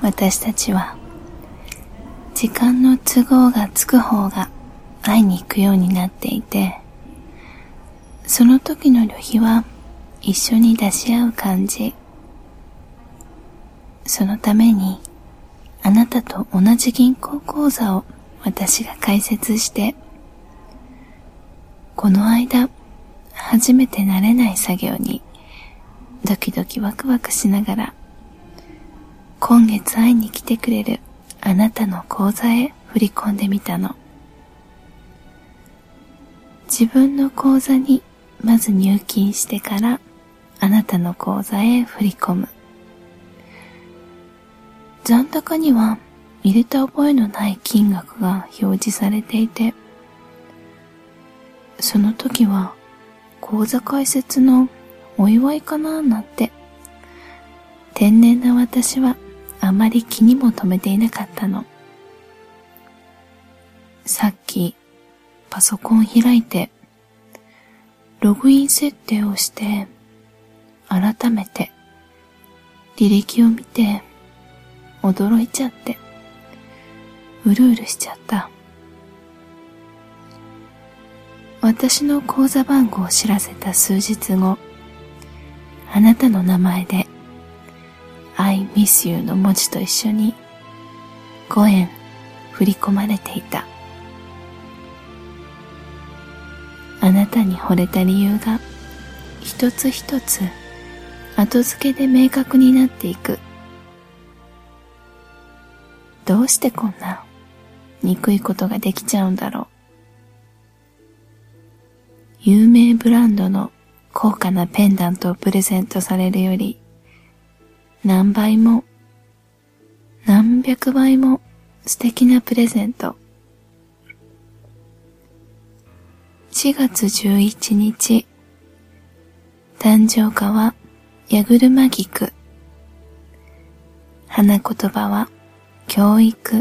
私たちは時間の都合がつく方が会いに行くようになっていて、その時の旅費は一緒に出し合う感じ。そのためにあなたと同じ銀行口座を私が開設して、この間初めて慣れない作業にドキドキワクワクしながら、今月会いに来てくれるあなたの口座へ振り込んでみたの。自分の口座にまず入金してからあなたの口座へ振り込む。残高には入れた覚えのない金額が表示されていて、その時は口座開設のお祝いかななんて、天然な私はあまり気にも留めていなかったの。さっきパソコン開いてログイン設定をして、改めて履歴を見て驚いちゃって、うるうるしちゃった。私の口座番号を知らせた数日後、あなたの名前で I miss you の文字と一緒に5円振り込まれていた。あなたに惚れた理由が一つ一つ後付けで明確になっていく。どうしてこんな憎いことができちゃうんだろう。有名ブランドの高価なペンダントをプレゼントされるより、何倍も何百倍も素敵なプレゼント。4月11日、誕生花は八車菊。花言葉は教育。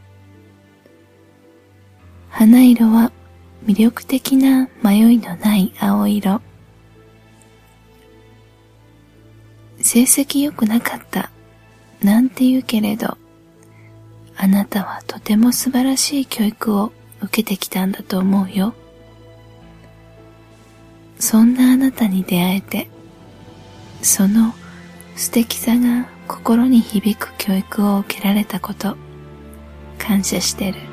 花色は魅力的な迷いのない青色。成績良くなかったなんて言うけれど、あなたはとても素晴らしい教育を受けてきたんだと思うよ。そんなあなたに出会えて、その素敵さが心に響く教育を受けられたこと、感謝してる。